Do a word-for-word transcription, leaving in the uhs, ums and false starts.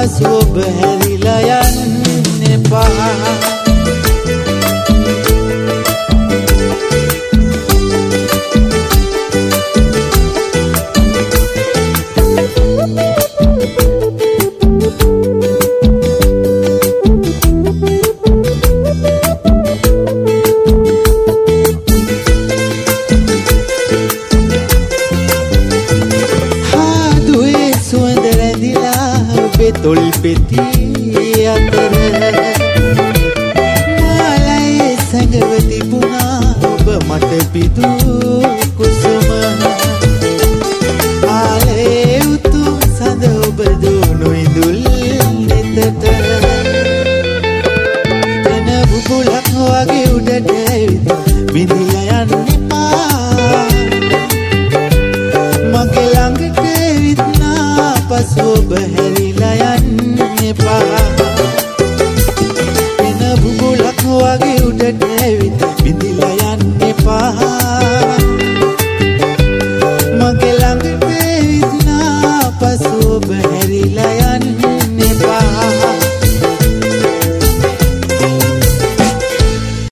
පසු ඔබ හැරිලා යන්න එපා. තොල් පෙති අතර මාලයේ සැඟව තිබුණා ඔබ මට පිදු කුසුම. ආලේ උතුම් සඳ ඔබ දුණු ඉඳුල් නෙතට කන බුබුලක් වගේ උඩට ඇවිත් විඳිලා යන්න එපා. මගේ ළඟට ඇවිත් නා පසු ඔබ හැරි